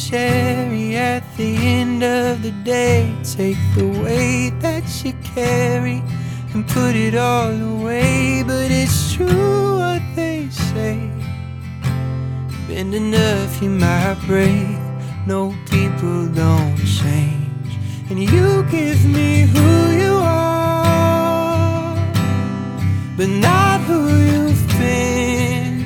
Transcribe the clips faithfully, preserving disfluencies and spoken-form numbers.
cherry at the end of the day. Take the weight that you carry and put it all away. But it's true what they say, bend enough you might break. No, people don't change, and you give me who you are, but not who you've been.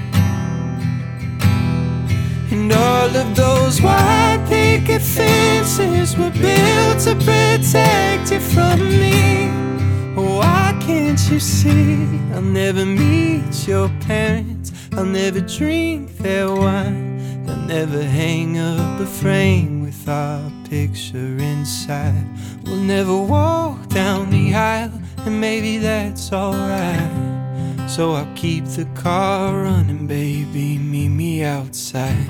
And all of those white picket fences were built to protect you from me. Why can't you see? I'll never meet your parents, I'll never drink their wine, they'll never hang up a frame with our picture inside. We'll never walk down the aisle, and maybe that's alright. So I'll keep the car running, baby, meet me outside.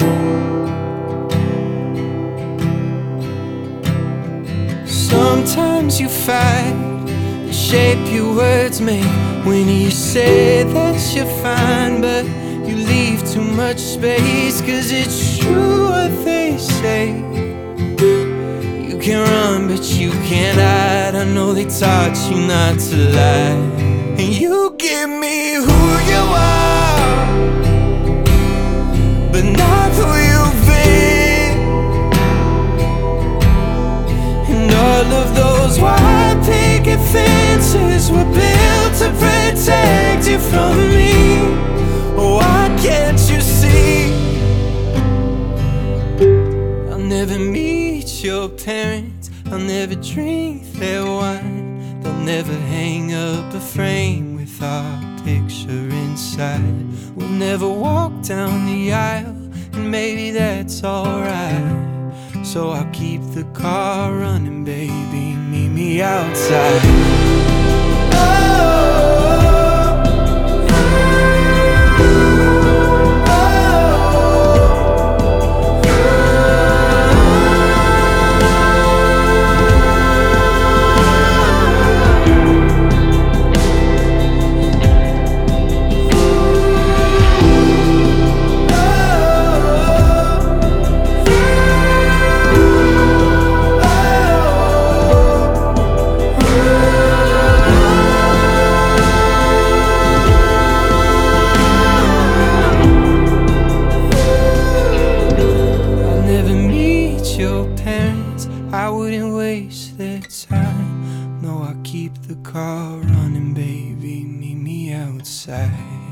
Sometimes you fight the shape your words make when you say that you're fine, but you leave too much space. Cause it's true what they say, you can run but you can't hide. I know they taught you not to lie, and you give me who you are, but not who you've been. And all of those white picket fences were built to protect you from me. Why can't you see? I'll never meet your parents, I'll never drink their wine, they'll never hang up a frame with our picture inside. We'll never walk down the aisle, and maybe that's alright. So I'll keep the car running, baby, meet me outside. Oh, your parents, I wouldn't waste their time. No, I'll keep the car running, baby, meet me outside.